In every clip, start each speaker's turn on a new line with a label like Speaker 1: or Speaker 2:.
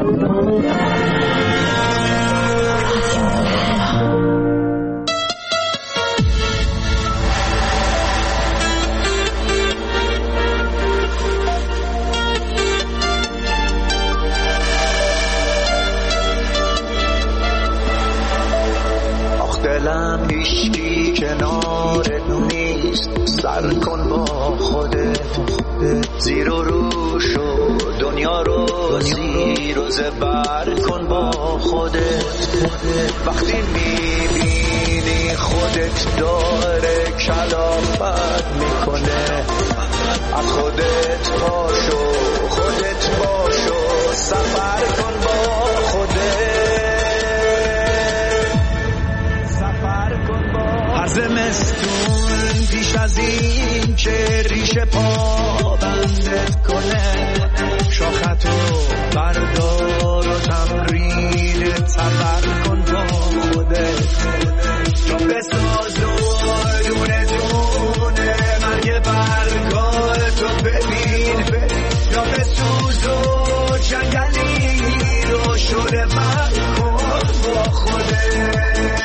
Speaker 1: دلم هیچکی کنارت نیست، سر کن با خودت، زیر و رو شو دنیا رو زیر و زبر کن با خودت. وقتی میبینی خودت داره کلافت میکنه، از خودت پاشو، خودت باشو، سفر کن با خودت. هر زمستون پیش از این که ریشه پا بندت کنه، شاختو بردار و تمرین تبر کن با خودت. جا بساز و دونه دونه مرگ برگاتو ببین، یا بسوز و جنگلی رو شده بر کن با خودت.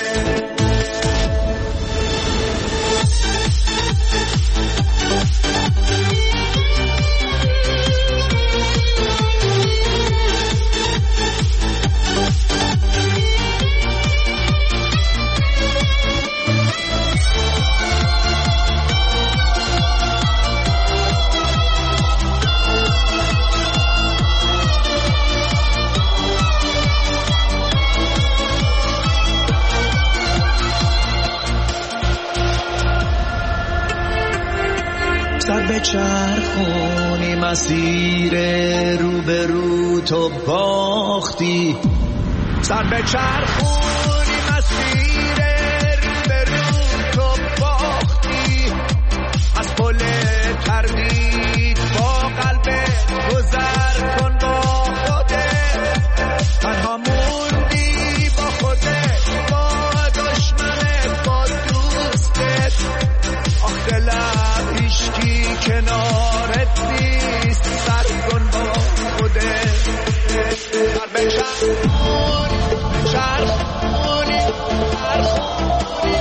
Speaker 1: سر به چرخونی مسیر رو به رو تو باختی، سر به چرخونی مسیر رو به رو تو باختی. از پل تردید با قلبت گذر کن با خودت. تنها موندی با خودت، با دشمنت، با دوستت. آخ دلم هیچکی کنارت نیست، سر کن با خودت. سر به چرخونی چرخونی چرخونی.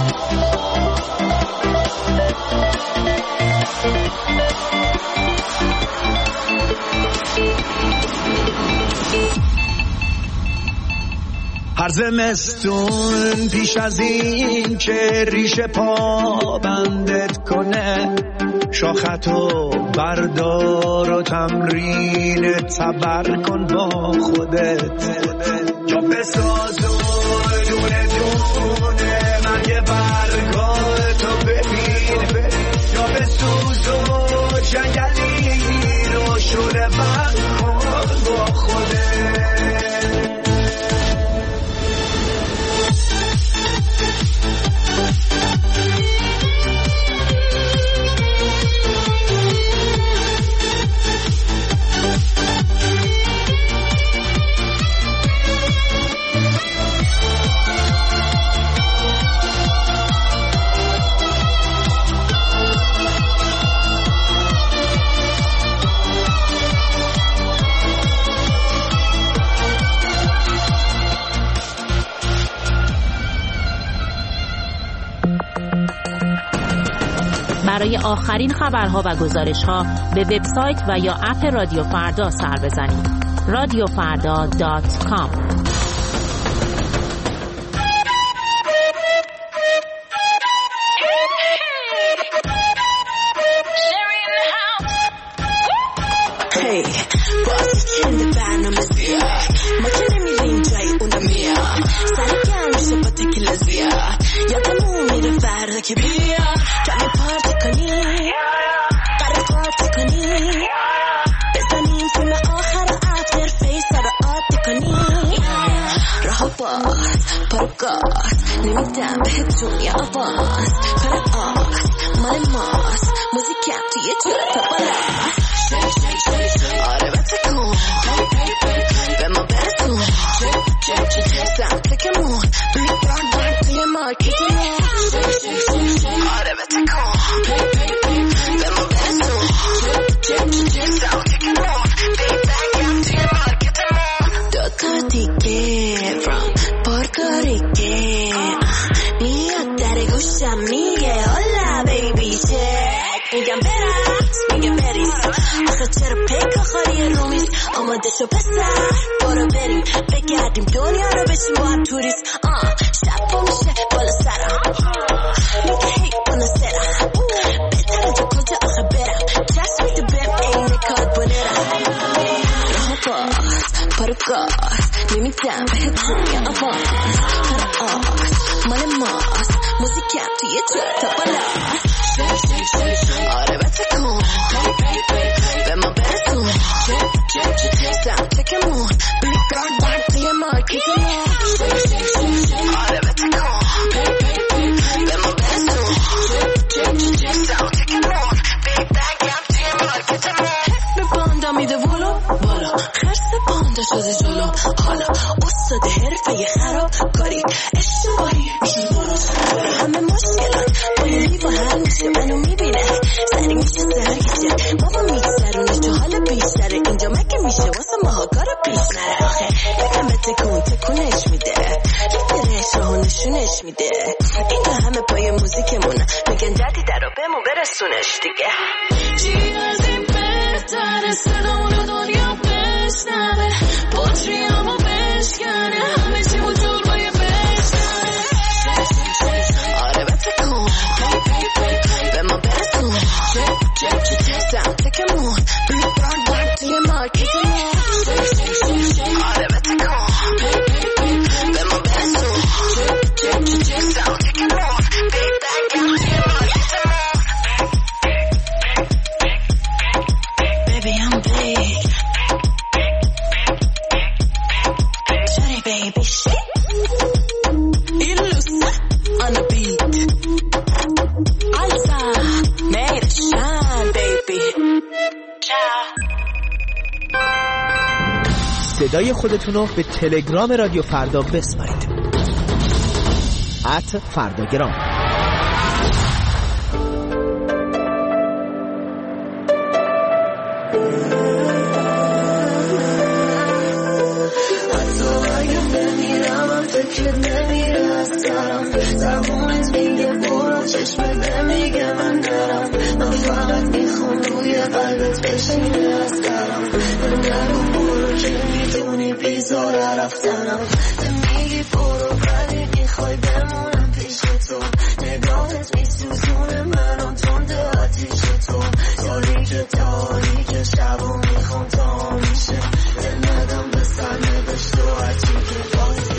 Speaker 1: هر زمستون پیش از این که ریشه پا بندت کنه، شاختو بردار و تمرین تبر کن با خودت. جا بساز و دونه دونه مرگ برگاتو ببین، یا بسوز و جنگلی رو شده بر کن با خودت.
Speaker 2: برای آخرین خبرها و گزارش‌ها به وبسایت و یا اپ رادیو فردا سر بزنید. radiofarda.com.
Speaker 3: که بیا کمی پارتی کنی، قرار پارتی کنی، بزنیم فیلم آخر افتر فیس رو عادی کنی. راه باز پارو گاز نمیدم بهت توی آواز، کار آز مال ماست، موزیکم توی تو بالاست. آره بتکن به ما برسون، سمت کمون بیت توی مارکتمون. آره بتکن به ما برسون، سمت کمون بیت توی مارکتمون. خالی رومیز آماده شو پسر برو بریم بگردیم دنیا رو بشیم با هم توریست شب با میشه بالا سرم میگه هی بالا سرم بهتره تو کجا آخه برم چشم میده بهم این کار بنرم راه باز پارکار نمیدم بهت دنیا آواز مال ماست موزیکم توی جا تا بالا آره بسه کن به ما برسون سمتکمون بیگار باید توی مارکت ما آره بسه کن به ما برسون سمتکمون بیگم توی مارکت ما به باندا میده ولو بالا خرس باندا شده جلو حالا استاد حرفه خراب کاری اشتباهی میشه درست همه مشکلات بایدی با حل میشه منو میبینه سری میشه سرگیشه بابا میگذرونه تو حال بیشتره اینجا مگه میشه واسه ماها کارا پیش نره آخه بگم به تکونش میده لیدرش راهو نشونش میده اینجا همه پای موزیکمونه میگن جدی درو بهمون برسونش دیگه چی از این بهتره صدامونو دنیا بشنوه بطریامو بشکنه همه چی وجود باید بشنوه آره بتکن به ما برسون سمتکمون بیگار باید توی مارکت ما آره بتکن به ما برسون سمتکمون بیگم توی مارکت ما Baby I'm big Sorry baby shit Illusa on the beat Alza made it shine baby Ciao
Speaker 4: صدای خودتونو به تلگرام رادیو فردا بسپارید @فرداگرام
Speaker 3: فکرت نمیره از سرم زبونت میگه برو چشمت نمیگه من نرم من فقط میخوام روی قلبت بشینه از سرم نرو برو که میدونی بیزاره رفتنم میگی برو ولی میخوای بمونم پیش تو نگاهت میسوزونه منو تنده آتیش تو تاریک شب و میخوام تا میشه دل ندم به سر نوشت و هرچی که بازی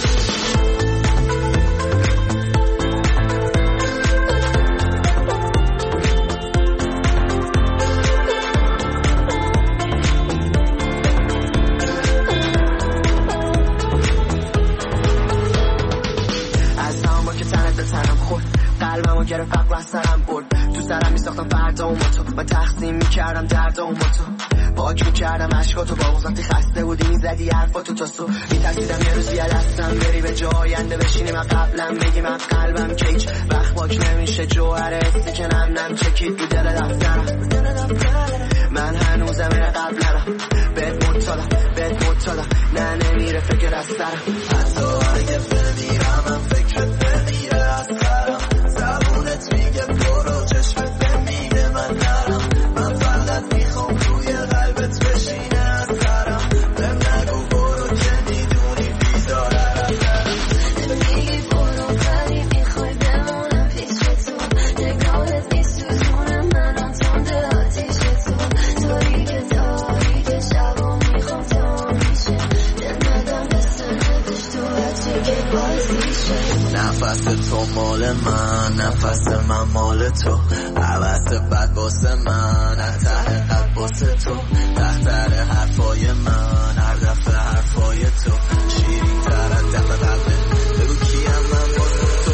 Speaker 3: قلبمو گرفت فقط از سرم برد تو سرم میساختم فردا و تو من تقسیم میکردم درد و تو پاک میکردم عشقاتو با وقتی خسته بودی میزدی حرفاتو تا صبح میترسیدم یه روز یه دستم بری به جای آینده بشینی من قبلم بگی من قلبم که هیچ وقت پاک نمیشه جوهر حسی که نم چکید رو دل دفترم من هنوزم این قبل نرم بهت مطالم نه نمیره فکر از سرم حتی اگه بمیرم من فکرت نمیره از سرم زبونت میگه برو چشمت نمیگه من نرم من فقط میخوام روی قلبت بشینه از سرم بهم نگو برو که میدونی بیزاره رفتم میگی برو ولی میخوای بمونم پیش تو نگاهت میسوزونه منم تنده آتیش تو تاریک شب و میخوام تا میشه دل ندم به سنبش تو هرچی که بازیشه نفس تو مال من نفس من مال تو عوض بد واسه من ته قلب واسه تو تحتر حرفای من هر دفعه حرفای تو شیرین تر از دم قلبه بگو کیم من واسه تو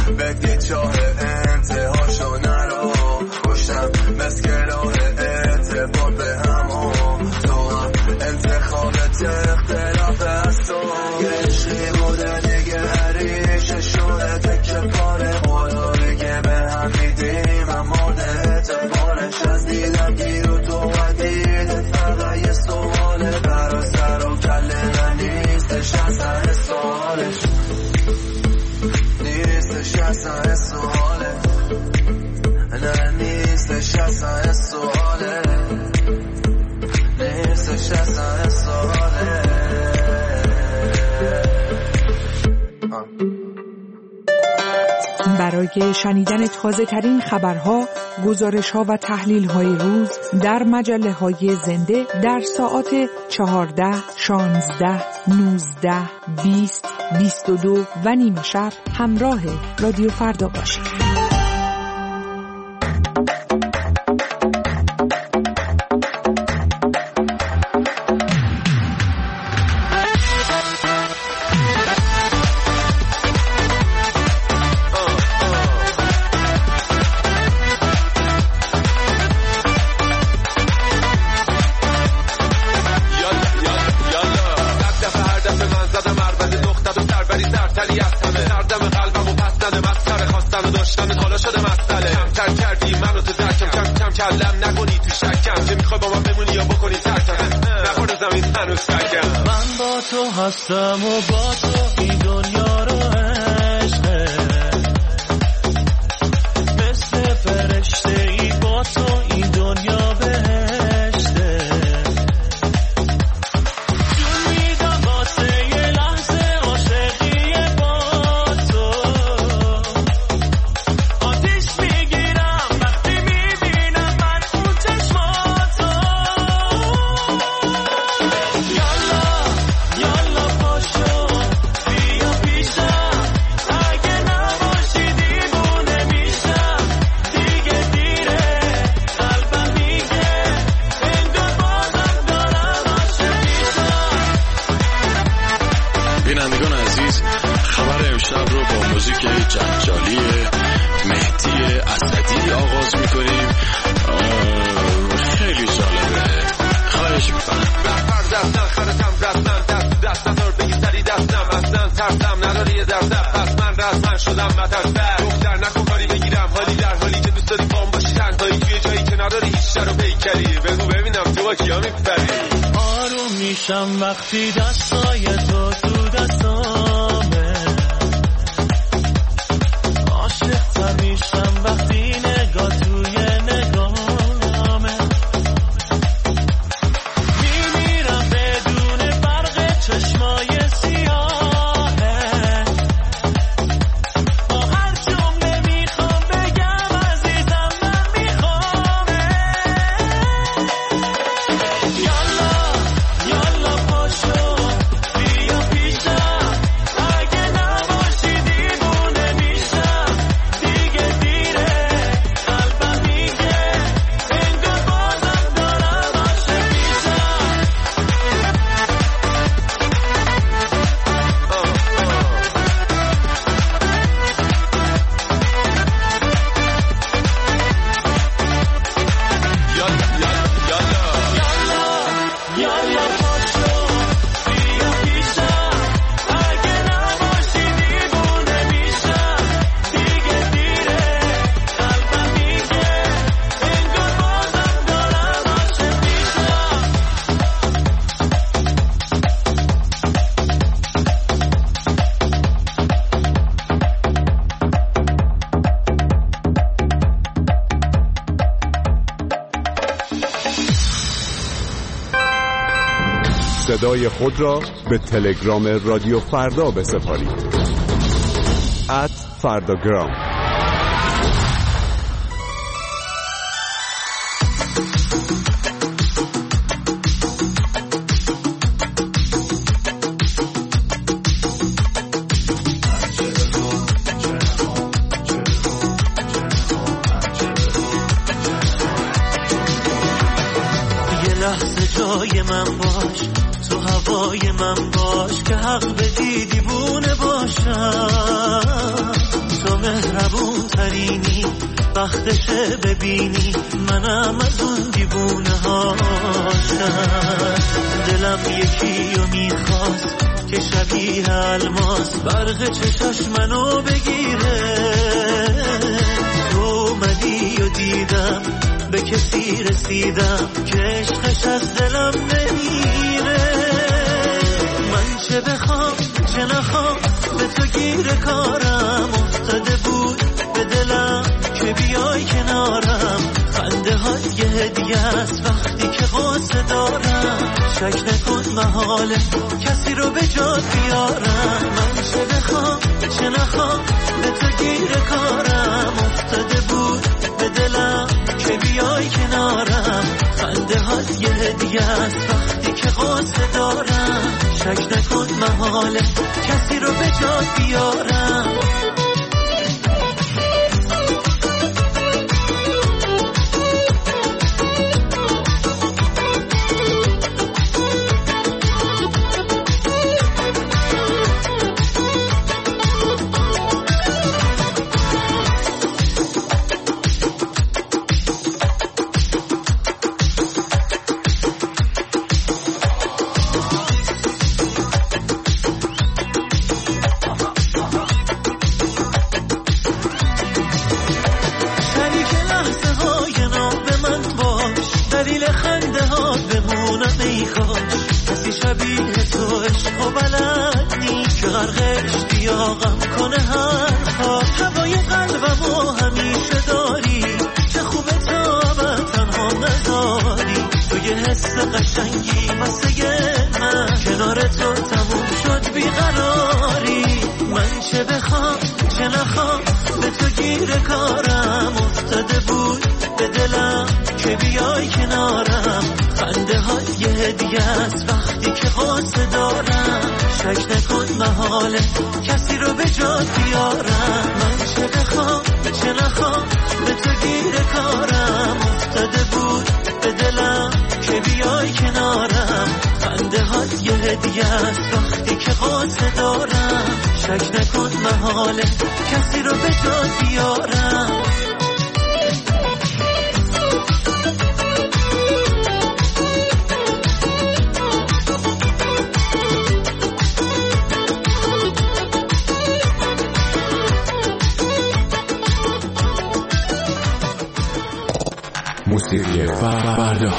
Speaker 3: بدی چاه انتهاشو نرو گشتم مسکلاه اعتبار به همو تو هم انتخابت اختلاف از تو یه عشقی بوده دیگه هریشه شده تکه پاره خدا بگه به هم میدیم هم مورد اعتبارش از دیدم گیر و تو و دیدت فقط یه سواله برا سر و کله نیستش اصلا سوالش نیستش اصلا سواله نه نیستش اصلا سواله نیستش اصلا سواله
Speaker 5: برای شنیدن تازه ترین خبرها، گزارش ها و تحلیل های روز در مجله های زنده در ساعات 14, 16, 19, 20, 22 و نیمه شب همراه رادیو فردا باشید.
Speaker 6: کلم نکنی تو شکم که میخوای با من بمونی یا بکنی ترکم نخورد زمین هنوز شکم من با تو هستم و با تو این دنیا رو عشقه مثل فرشته ای با تو این دنیا بهشته جون میدم واسه یه لحظه عاشقی با تو آتیش میگیرم وقتی میبینم من اون چشماتو یالا پاشو بیا پیشم اگه نباشی دیوونه میشم دیگه دیره قلبم میگه انگار بازم دارم عاشق میشم.
Speaker 7: بینندگان عزیز، خبر امشب رو با موزیک جنجالی مهدی اسدی آغاز میکنیم. خیلی جالبه، خواهش میکنم.
Speaker 6: دستم خرسم دست ندار بگی سری دستم اصلا ترسم نداری یه دردم پس من رسمن شدم مترسم دختر نکن کاری بگیرم حالی در حالی که دوست داری بام باشی تنهایی توی جایی که نداری هیچ شر و پیکری بگو ببینم تو با کیا میپری آروم میشم وقتی دستای تو دستامه عاشق تر میشم وقتی نگاه توی نگاهمه میمیرم بدون فرق چشمای سیاهه با هر جمله میخوام بگم عزیزم من میخوامه یالا پاشو بیا پیشم اگه نباشی دیوونه میشم دیگه دیره قلبم میگه انگار بازم دارم عاشق میشم. یالا پاشو بیا پیشم اگه نباشی دیوونه میشم دیگه دیره قلبم میگه انگار بازم دارم عاشق میشم.
Speaker 8: صدای خود را به تلگرام رادیو فردا بسپارید. @فرداگرام.
Speaker 6: یه لحظه جای من باش تو هوای من باش که حق بدی دیوونه باشم
Speaker 9: تو مهربون ترینی، وقتشه ببینی منم از اون دیوونه هاشم. دلم یکیو میخواست که شبیه الماس برق چشاش منو بگیره. تو اومدی و دیدم به کسی رسیدم که عشقش از دلم نمیره. من چه بخوام چه نخوام به تو گیر کارم افتاده بود به دلم که بیای کنارم. خنده هات یه هدیه است وقتی که قصه دارم. شک نکن محاله کسی رو به جات بیارم. من چه بخوام چه نخوام به تو گیر کارم افتاده بود به دلم که بیای کنارم. خنده هات یه هدیه است وقتی که قصه دارم. شک نکن محاله کسی رو به جات بیارم.
Speaker 7: موسیقی فردا.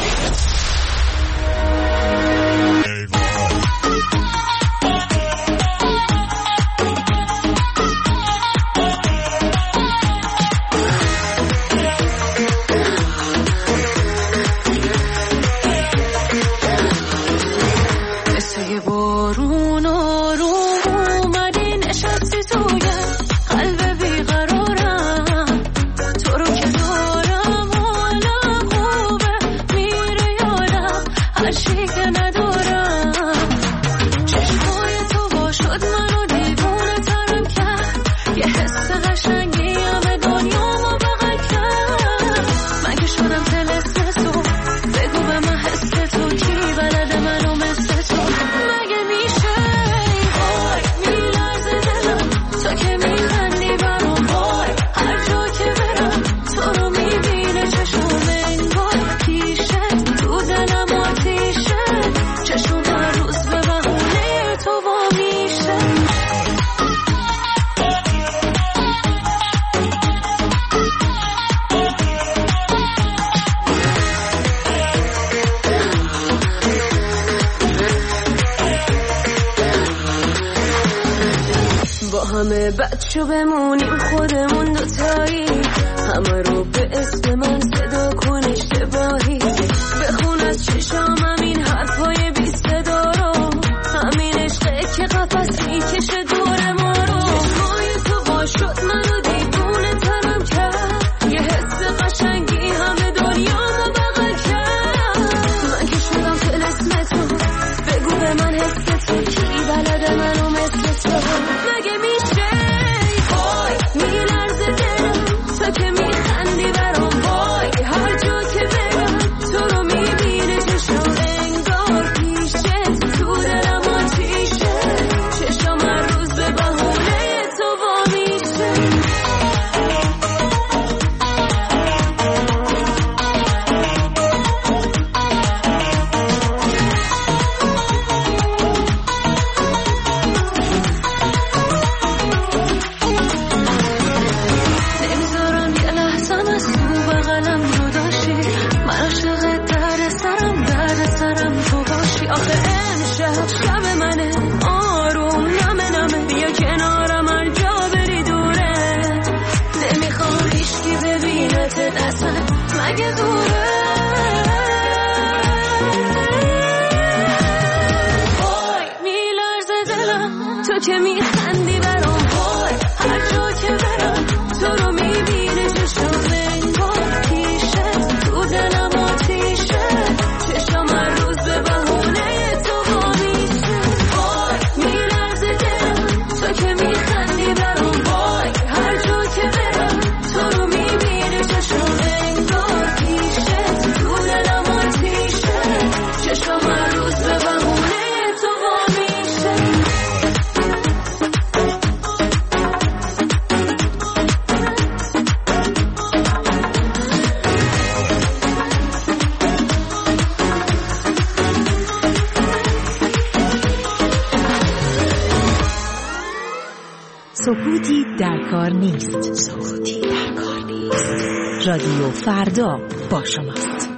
Speaker 10: بچه بمونیم خودمون دوتایی، همه رو به اسم من صدا کن اشتباهی. بخون از چشام همین حرفای بی صدا رو، همین عشقه که قفص میکشه دور ما رو. چشمای تو باشد منو دیوونه ترم کرد، یه حس قشنگی همه دنیامو بغل کرد. من که شدم طلسم تو، بگو به من حس تو کی بلده منو مثل تو. مگه میشه میلرزه دلم تا که میخندی برام، وای هر جا که برم تو رو میبینه چشم انگار پیشه، تو دلم آتیشه، چشم هر روز به بهونه تو وا میشه. اصلا مگه دوره؟ وای میلرزه دلم تو که میخندی برام، وای هر جا که برم تو رو میبینه چشم انگار پیشه، تو دلم آتیشه، چشم هر روز به بهونه تو با میشه. وای میلرزه دلم تو که میخندی برام، وای هر جا که برم تو رو میبینه چشم انگار پیشه، تو دلم آتیشه، چشم هر روز به بهونه تو با میشه.
Speaker 2: سکوتی در کار نیست. سکوتی در کار نیست. رادیو فردا با شماست.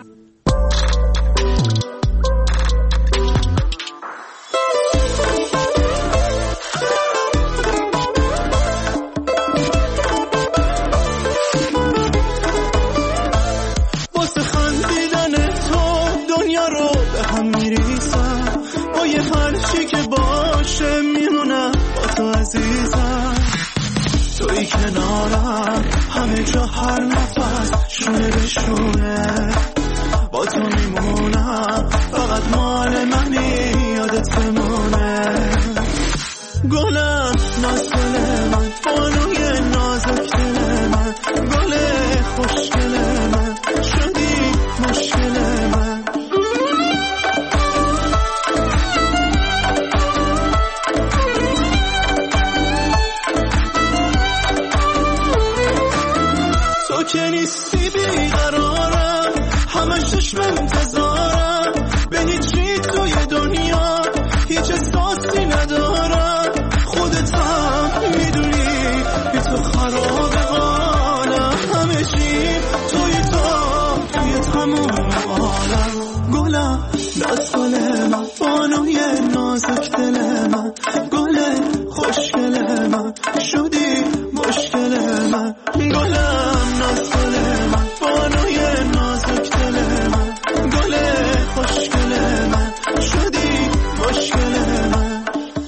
Speaker 9: واسه خندیدن تو دنیا رو به هم میریزم، با یه هرچی که باشه میمونم با تو عزیزم. توی کنارم همه جا هر نفس شونه به شونه، با تو میمونم فقط مال منی یادت بمونه. گلم نازل من، بانوی نازک دل من، گل خوشگل من، شدی مشکل من. تو که نیستی بیقرارم، همش چشم انتظارم، به هیچی توی دنیا هیچ احساسی ندارم. خودت هم میدونی بی تو خراب حالم، همه چی توی تموم عالم. گلم نازل من، بانوی نازک دل من، گل خوشگل من، شدی مشکل من. گلم نازل من، بانوی نازک دل من، گل خوشگل من، شدی مشکل من.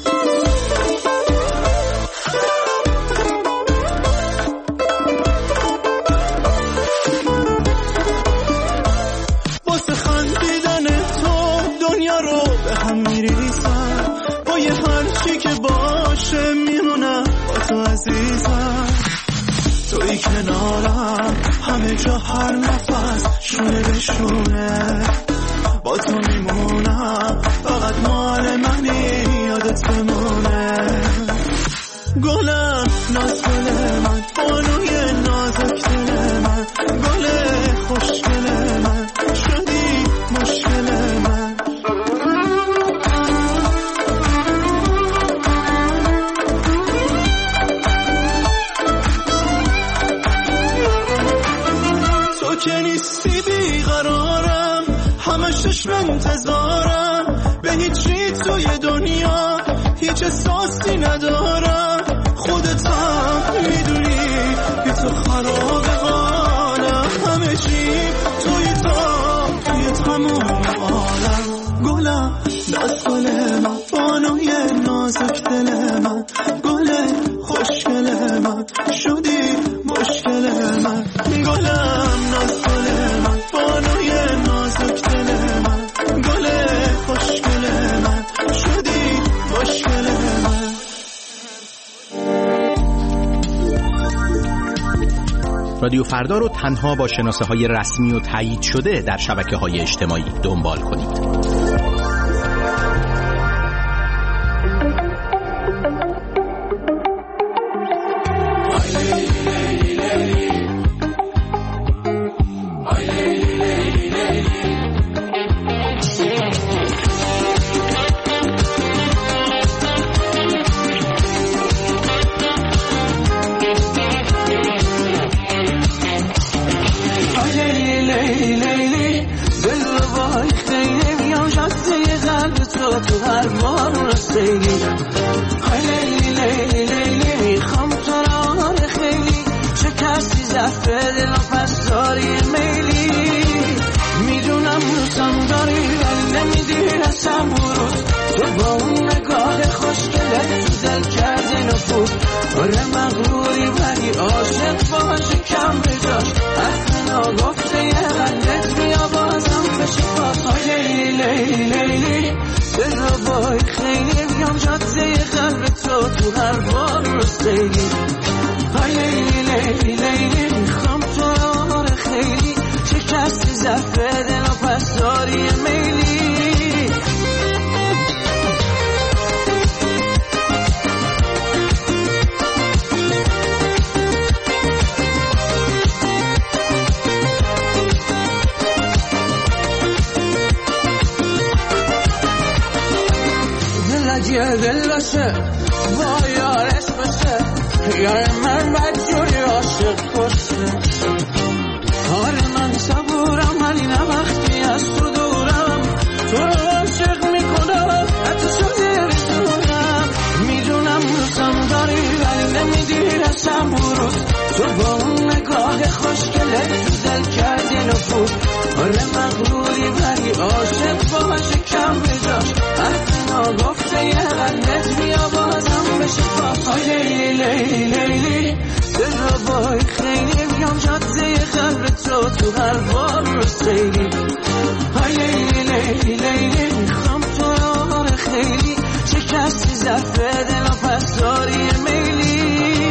Speaker 9: واسه خندیدن تو دنیا رو به هم میریزم، با یه هرچی که باشه میمونم با تو عزیزم. توی کنارم همه جا هر نفس شونه به شونه، با تو میمونم فقط مال منی یادت بمونه. گلم نازل من، بانوی نازک دل من، گل خوشگل من، شدی مشکل من. تو که نیستی بیقرارم، همش چشم انتظارم، به هیچی توی دنیا هیچ احساسی ندارم. خودت هم میدونی بی تو خراب حالم، همه چی توی تموم عالم. گلم نازل من، بانوی نازک دل من، گل خوشگل من، شدی مشکل من. گلم نازل من، بانوی نازک دل من، گل خوشگل من، شدی مشکل من.
Speaker 11: رادیو فردا رو تنها با شناسه‌های رسمی و تایید شده در شبکه‌های اجتماعی دنبال کنید.
Speaker 12: تو هر بار رسیدی های لیلی لیلی لیلی میخوام تو را خیلی شکستی ضعف دل و پس داری میلی. میدونم روزم داری ولی نمیدی رسم بروز. تو با اون نگاه خوشگلت تو دل کرده نفوذ. آره مغروری ولی عاشق باشه کم بجاش. حرف ناگفته یه غلط بیا بازم بشه پاس. لیلی لیلی لیلی دل رو بای خیلی بیام جاده قلب تو هر بار رو سیلی. لیلی لیلی لیلی میخوام تو رو خیلی شکستی ضعف دل و پس داری میلی. دل دلشه با یارش بشه یار من بدجوری عاشق کشه. حال من صبورم ولی نه وقتی از تو دورم. تو رو عاشق میکنم حتی شده رسونم. میدونم روزم داری ولی نمیدی رسم بروز. تو با اون نگاه خوشگله تو دل کردی نفوذ. آره مغروری ولی عاشق باشه کم بجاش. حرف ناگفته یه غلط بیا بازم بشه پاس. لیلی لیلی لیلی دل رو بای خیلی بیام جاده قلب تو هر بار رو سیلی. لیلی لیلی لیلی میخوام تو رو خیلی شکستی ضعف دل و پس داری میلی.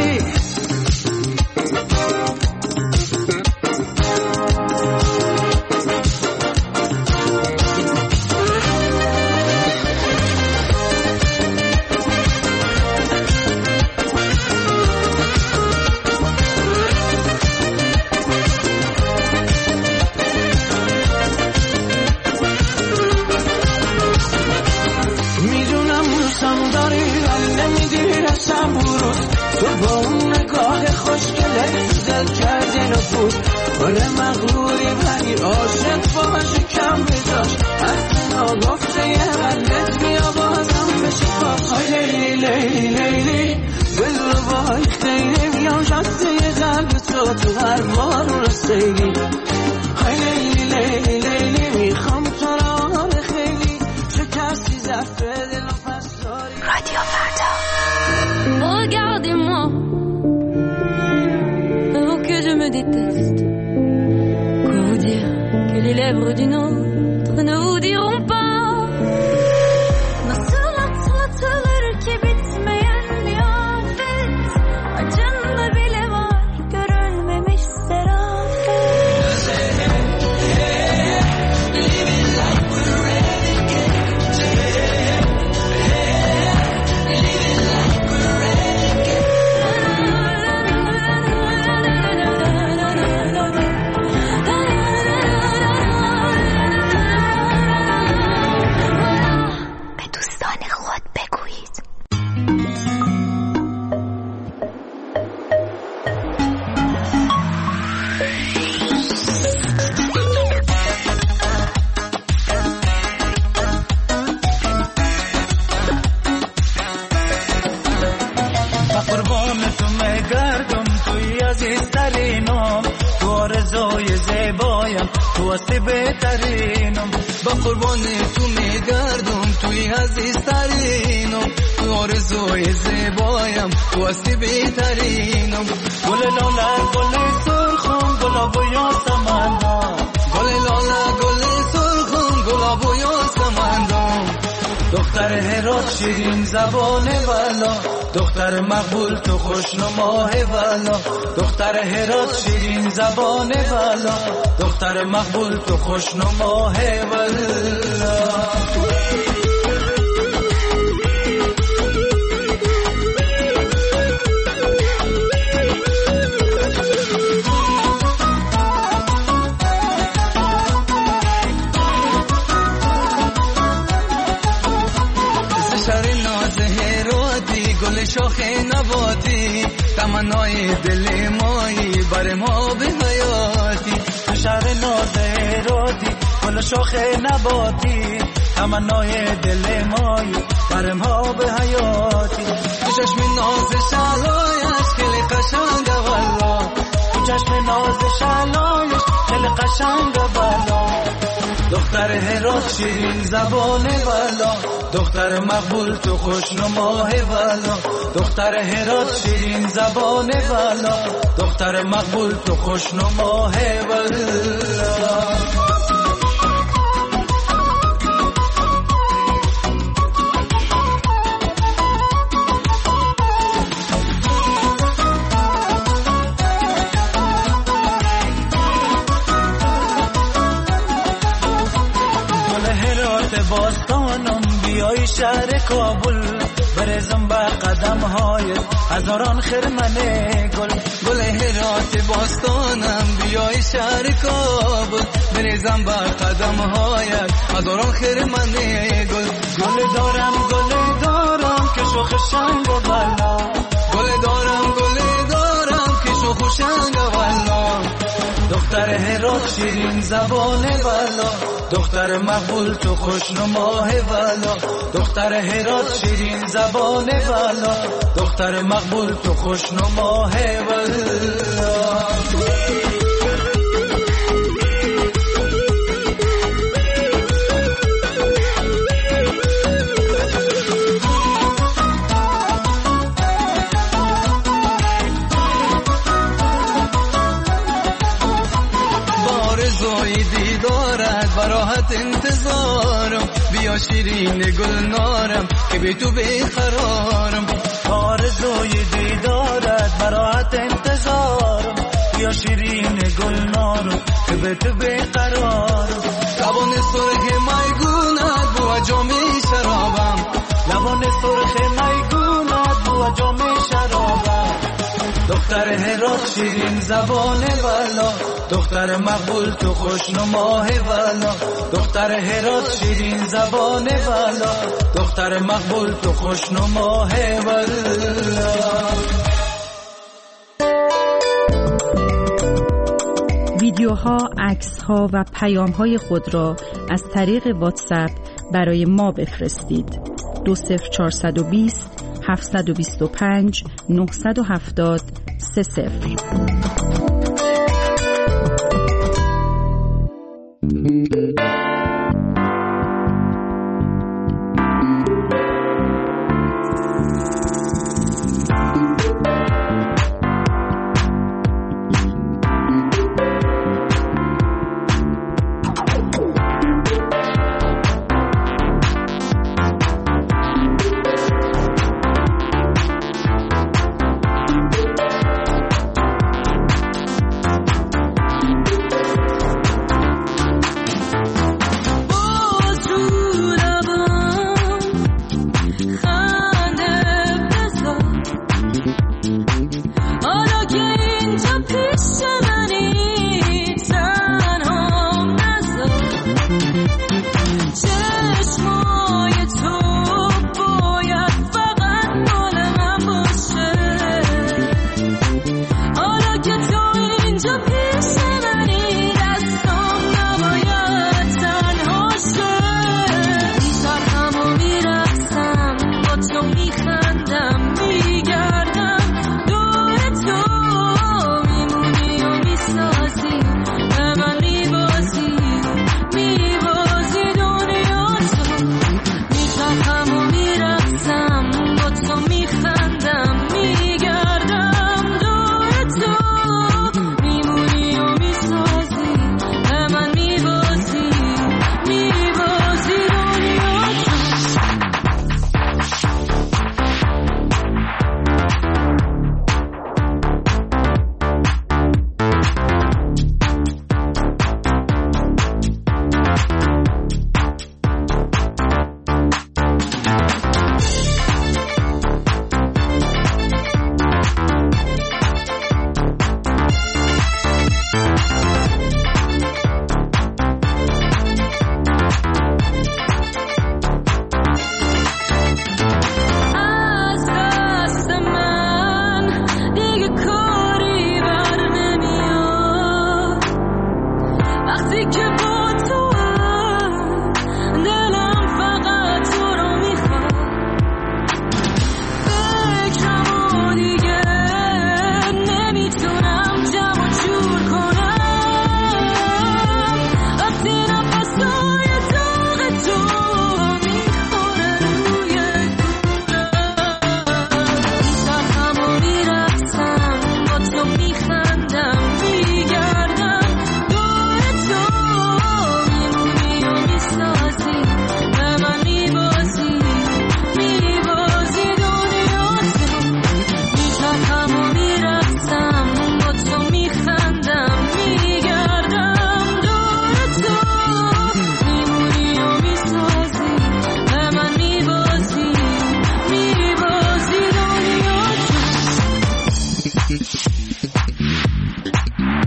Speaker 12: تو با اون نگاه خوشگله دل کردی نفوذ. آره مغروری ولی عاشق باشه کم بجاش. حرف ناگفته یه غلط بیا بازم بشه پاس. لیلی لیلی لیلی دل رو بای خیلی بیام جاده قلب تو هر بار رو سیلی. لیلی لیلی لیلی میخوام تو رو خیلی شکستی ضعف دل و پس داری.
Speaker 2: رادیو فردا.
Speaker 10: Regardez-moi, avant que je me déteste. Quoi vous dire que les lèvres d'une autre ne vous diront pas. Nasıl atlatılır ki bitmeyen bir afet. Acında bile var görülmemiş serafet. Living like we're renegades. Living like we're renegades.
Speaker 2: به دوستان خود بگویید.
Speaker 12: با قربان تو میگردم توی عزیزترینم. تو آرزوی زیبایم تو هستی بهترینم. با قربان تو میگردم توی عزیزترینم. تو آرزوی زیبایم تو هستی بهترینم. گل لاله گل سرخم گلاب و یاسمندم. گل لاله گل سرخم گلاب و یاسمندم. دختر هرات شیرین زبان والا. دختر مقبول تو خوشنماه والا. دختر هرات شیرین زبان والا. دختر مقبول تو خوشنماه والا. گل شاخ نباتی تمنای دل مایی بر ما به حیاتی. تو شهر ناز هراتی گل شاخ نباتی تمنای دل مایی بر ما به حیاتی. تو چشم ناز شعلایش خیلی قشنگه والا. تو
Speaker 9: چشم نازش علایش خیلی قشنگ بالا، دختر هرات شیرین زبان والا، دختر مقبول تو خوشنماه والا، دختر هرات شیرین زبان والا، دختر مقبول تو خوشنماه والا. باستانم بیای شهر کابل، برزم با قدم های هزاران خرمن گل. گل هرات باستانم بیای شهر کابل، برزم با قدم های هزاران خرمن گل. گل دارم که شوخ شنگ و بالا، گل دارم که شوخ شنگ و بالا، دختر هرات شیرین زبان والا، دختر مقبول تو خوشنماه والا، دختر هرات شیرین زبان والا، دختر مقبول تو خوشنماه والا. براحت انتظارم، بیا شیرین گلنارم که بی تو بیقرارم. آرزوی دیدارت براحت انتظارم، بیا شیرین گلنارم که بی تو بیقرارم. لبان سرخ میگونت بو جام شرابم، لبان سرخ میگونت بو جام شرابم، دختر هرات شیرین زبان والا، دختر مقبول تو خوشنماه والا، دختر هرات شیرین زبان والا، دختر مقبول تو خوشنماه والا.
Speaker 2: ویدیوها، عکس‌ها و پیام‌های خود را از طریق واتساپ برای ما بفرستید. 20420 725 970 30.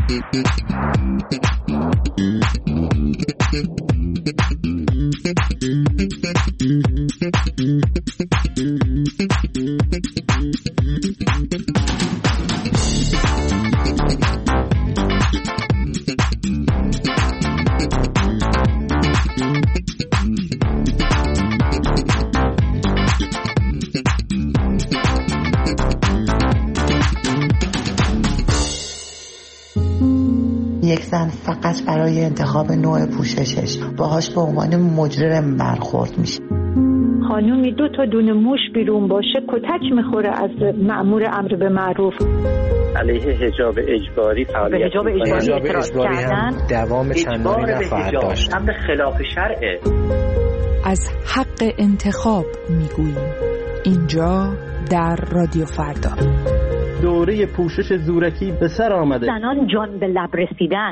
Speaker 13: یک زن فقط برای انتخاب نوع پوششش باهاش به عنوان مجرم برخورد میشه.
Speaker 14: خانومی 2 تا دونه موش بیرون باشه کتک میخوره از مأمور امر به معروف.
Speaker 15: علیه حجاب اجباری فعالیت
Speaker 16: حجاب اجباری هم دوام چندانی نخواهد داشت.
Speaker 15: امر خلاف شرعه.
Speaker 5: از حق انتخاب میگوییم اینجا در رادیو فردا.
Speaker 17: دوره پوشش زورکی به سر آمده.
Speaker 14: زنان جان به لب رسیدن.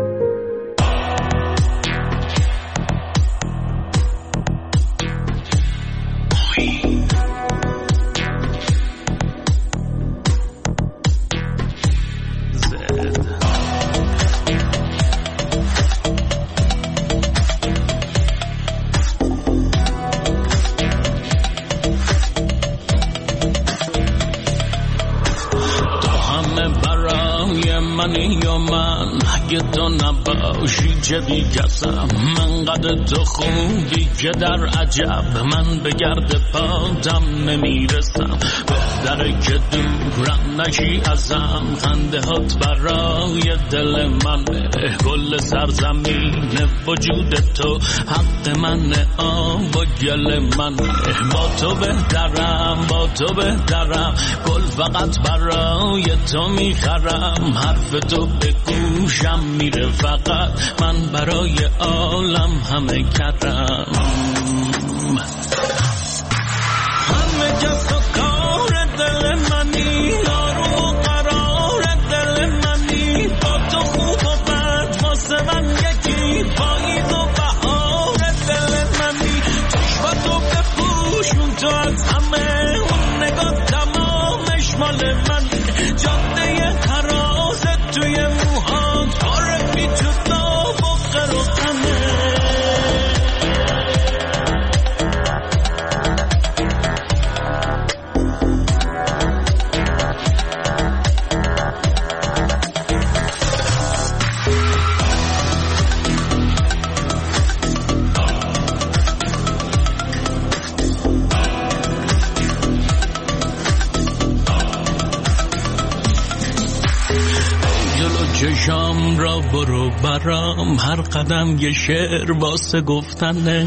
Speaker 9: اگه تو نباشی چه بی کسم، من قد تو خوبی که در عجب من به گرد پاتم نمیرسم. بهتره که دورم نشی ازم، خنده هات برای دل من کل سرزمین وجود تو حق من آب و گل من. با تو بهترم با تو بهترم، گل فقط برای تو میخرم. حرف تو به گوشم میره فقط، من برای عالم همه کردم. همه کس تو کار دل منی، آروم و قرار دل منی. با تو خوب و بد واسه من یکی، پاییز و بهار دل منی. چشماتو بپوشون تو از همه، اون نگاه تمامش مال من. جاده حراست توی موهات، پاره بی جدا و غر و غمه. چشام را برو برام، هر قدم یه شعر واسه گفتنه.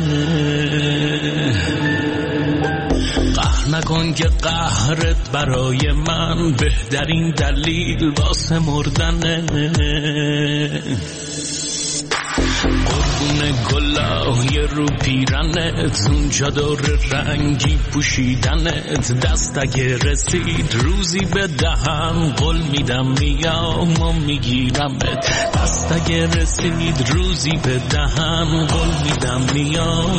Speaker 9: قهر نکن که قهرت برای من بهترین دلیل واسه مردنه. قربون گلای رو پیرنت، اون چادر رنگی پوشیدنت. دست اگه رسید روزی به دهن، قول میدم میام و میگیرمت. دست اگه رسید روزی به دهن، قول میدم میام.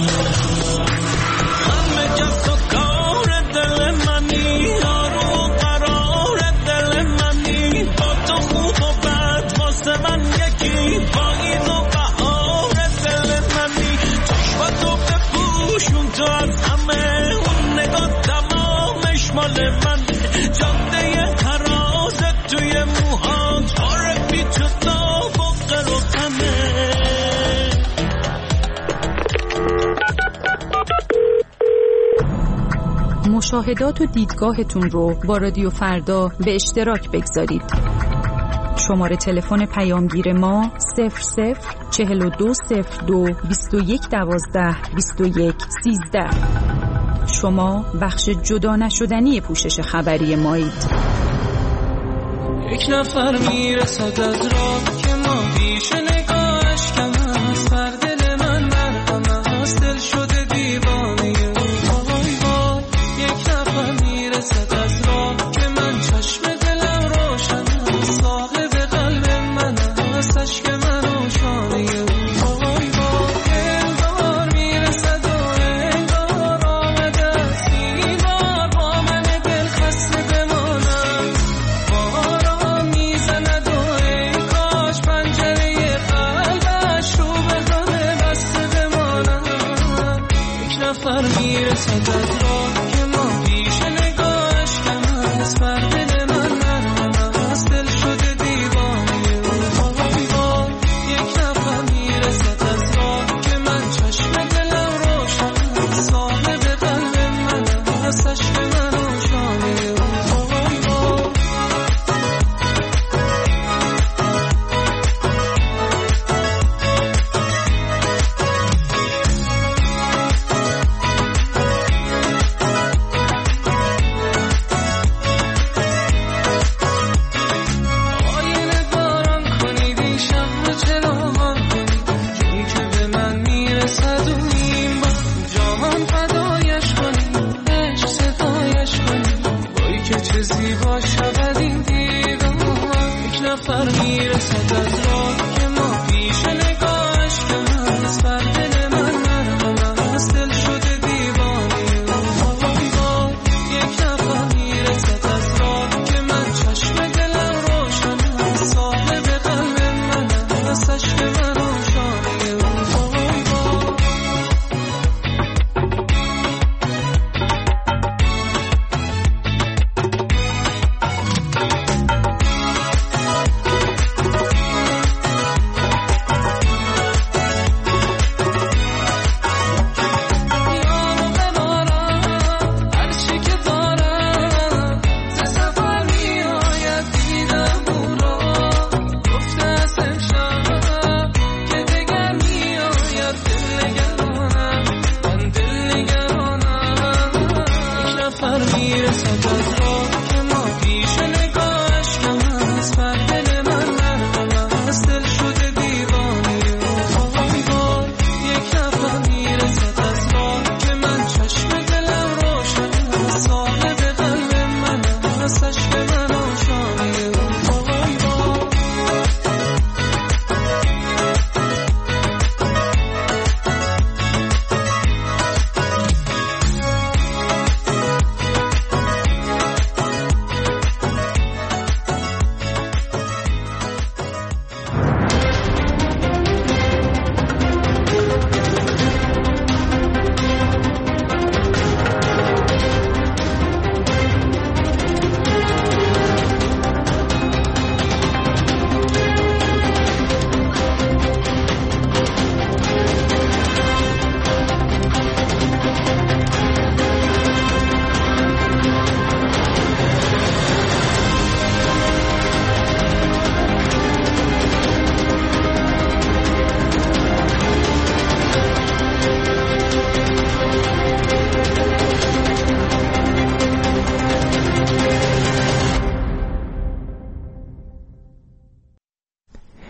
Speaker 9: همه کس و کار دل منی، آروم و قرار دل منی. با تو خوب و بد واسه من یکی، پاییز و بهار دل منی. چشماتو بپوشون تو از همه، اون نگاه تمامش مال من. جاده حراست توی موهات، پاره بی جدا و غر و غمه.
Speaker 5: مشاهدات و دیدگاهتون رو با رادیو فردا به اشتراک بگذارید. شماره تلفن پیامگیر ما 004202 2112 2113. شما بخش جدا نشدنی پوشش خبری مایید.
Speaker 18: یک نفر میرسد از راه که ما پیش نگاهش کم است. بر دل من مرهم است، دل شده دیوانه وای وای. یک نفر میرسد از راه که من چشم دلم روشن است. صاحب قلب من است، عشق من و شانه وای وای. انگار میرسد و انگار آمده است، این بار با من دل خسته بمانم. باران میزند و انگار میرسد از راه که ما پیش نگاهش کم است، بر دل من نرم است، دل شده دیوانه او. یک نفر میرسد از راه که من چشم دلم روشن، صاحب قلب من است، عشق من و شانه او. زیبا شود این دیدار، یک نفر میرسد از